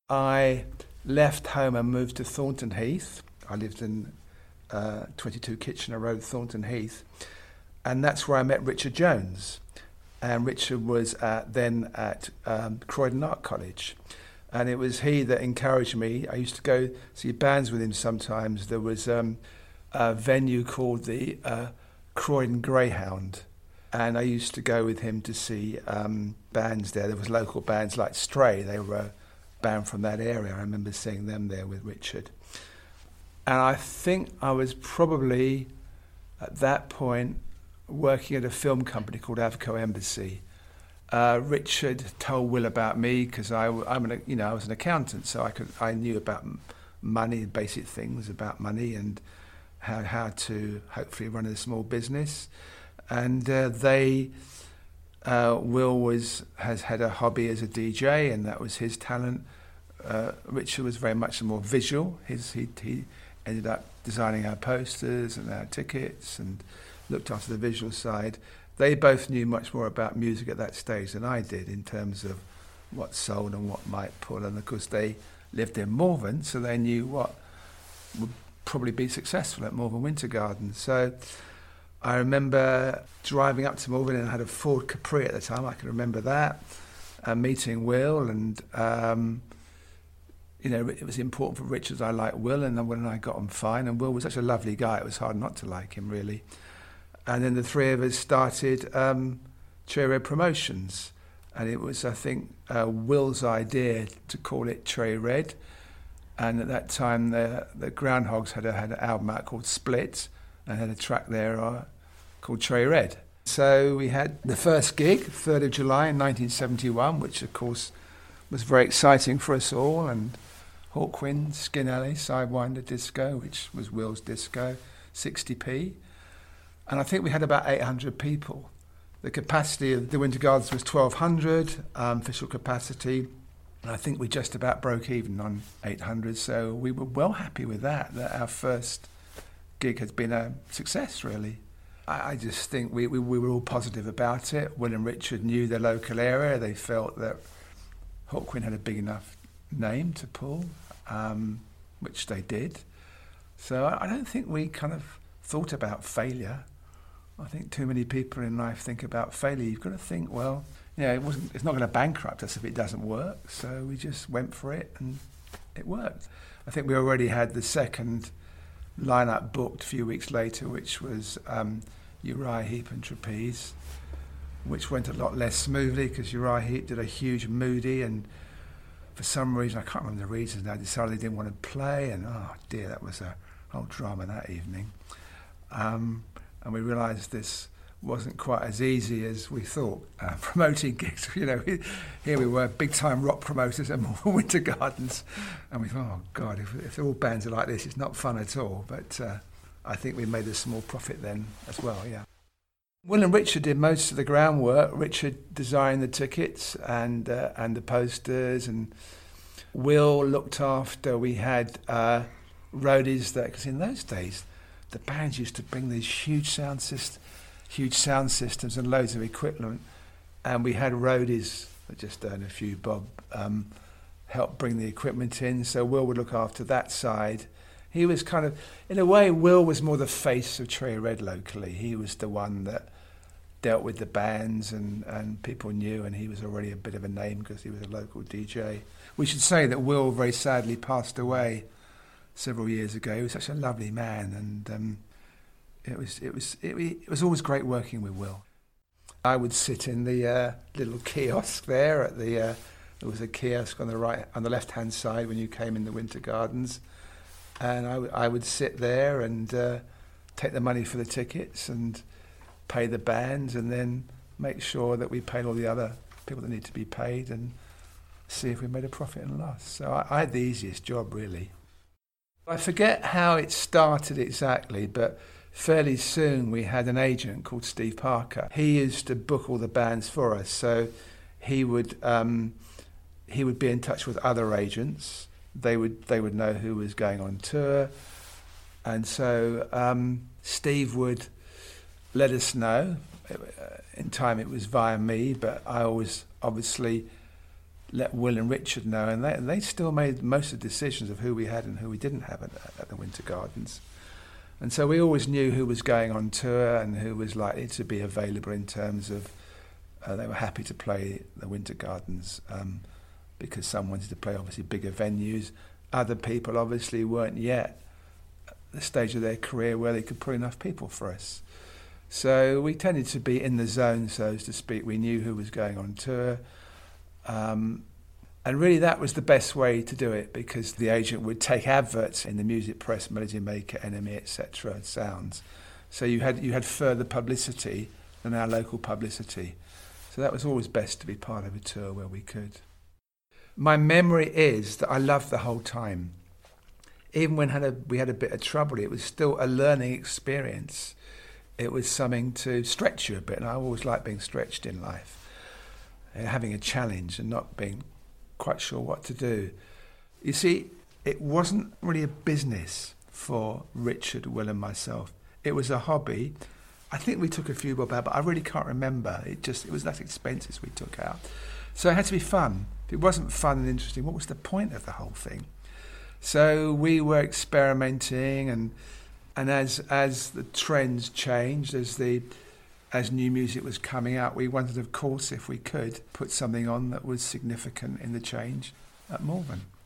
I left home and moved to Thornton Heath. I lived in 22 Kitchener Road, Thornton Heath. And that's where I met Richard Jones. And Richard was then at Croydon Art College. And it was he that encouraged me. I used to go see bands with him sometimes. There was a venue called the Croydon Greyhound. And I used to go with him to see bands there. There was local bands like Stray. They were a band from that area. I remember seeing them there with Richard. And I think I was probably, at that point, working at a film company called Avco Embassy. Richard told Will about me because I was an accountant, so I knew about money, basic things about money and how to hopefully run a small business. And Will has had a hobby as a DJ, and that was his talent. Richard was very much more visual. He ended up designing our posters and our tickets and looked after the visual side. They both knew much more about music at that stage than I did in terms of what sold and what might pull. And of course they lived in Malvern, so they knew what would probably be successful at Malvern Winter Garden. So I remember driving up to Malvern, and I had a Ford Capri at the time. I can remember that, meeting Will, and it was important for Richard. I liked Will, and Will and I got on fine. And Will was such a lovely guy; it was hard not to like him, really. And then the three of us started Cherry Red Promotions, and it was, I think, Will's idea to call it Cherry Red. And at that time, the Groundhogs had an album out called Split, and had a track there called Cherry Red. So we had the first gig, 3rd of July in 1971, which of course was very exciting for us all, and Hawkwind, Skin Alley, Sidewinder Disco, which was Will's disco, 60p. And I think we had about 800 people. The capacity of the Winter Gardens was 1,200, official capacity. And I think we just about broke even on 800, so we were well happy with that our first gig has been a success, really. I just think we were all positive about it. Will and Richard knew the local area. They felt that Hawkwind had a big enough name to pull, which they did. So I don't think we kind of thought about failure. I think too many people in life think about failure. You've got to think, well, it's not going to bankrupt us if it doesn't work. So we just went for it, and it worked. I think we already had the second lineup booked a few weeks later, which was Uriah Heep and Trapeze, which went a lot less smoothly because Uriah Heep did a huge Moody, and for some reason, I can't remember the reasons now, decided they didn't want to play, and oh dear, that was a whole drama that evening. And we realised this wasn't quite as easy as we thought. Promoting gigs, here we were, big-time rock promoters at Malvern Winter Gardens, and we thought, oh God, if all bands are like this, it's not fun at all. But I think we made a small profit then as well, yeah. Will and Richard did most of the groundwork. Richard designed the tickets and the posters, and Will looked after. We had roadies because in those days, the bands used to bring these huge sound systems and loads of equipment, and we had roadies that just earned a few bob, help bring the equipment in. So Will would look after that side. He was kind of, in a way, Will was more the face of Cherry Red locally. He was the one that dealt with the bands, and people knew, and he was already a bit of a name because he was a local DJ. We should say that Will very sadly passed away several years ago. He was such a lovely man, and it was always great working with Will. I would sit in the little kiosk there at there was a kiosk on the left-hand side when you came in the Winter Gardens, and I would sit there and take the money for the tickets and pay the bands, and then make sure that we paid all the other people that need to be paid, and see if we made a profit and loss. So I had the easiest job, really. I forget how it started exactly, but fairly soon we had an agent called Steve Parker. He used to book all the bands for us, so he would be in touch with other agents. They would know who was going on tour, and so Steve would let us know. In time it was via me, but I always obviously let Will and Richard know, and they still made most of the decisions of who we had and who we didn't have at the Winter Gardens. And so we always knew who was going on tour and who was likely to be available in terms of they were happy to play the Winter Gardens because some wanted to play obviously bigger venues. Other people obviously weren't yet at the stage of their career where they could put enough people for us. So we tended to be in the zone, so to speak. We knew who was going on tour. And really that was the best way to do it, because the agent would take adverts in the music press, Melody Maker, NME, etc., Sounds. So you had further publicity than our local publicity. So that was always best to be part of a tour where we could. My memory is that I loved the whole time. Even when we had a bit of trouble, it was still a learning experience. It was something to stretch you a bit, and I always like being stretched in life, having a challenge and not being quite sure what to do. You see, it wasn't really a business for Richard, Will and myself. It was a hobby. I think we took a few bob out, but I really can't remember. It was that expenses we took out. So it had to be fun. If it wasn't fun and interesting, what was the point of the whole thing? So we were experimenting, and as the trends changed, as new music was coming out, we wanted, of course, if we could, put something on that was significant in the change at Malvern.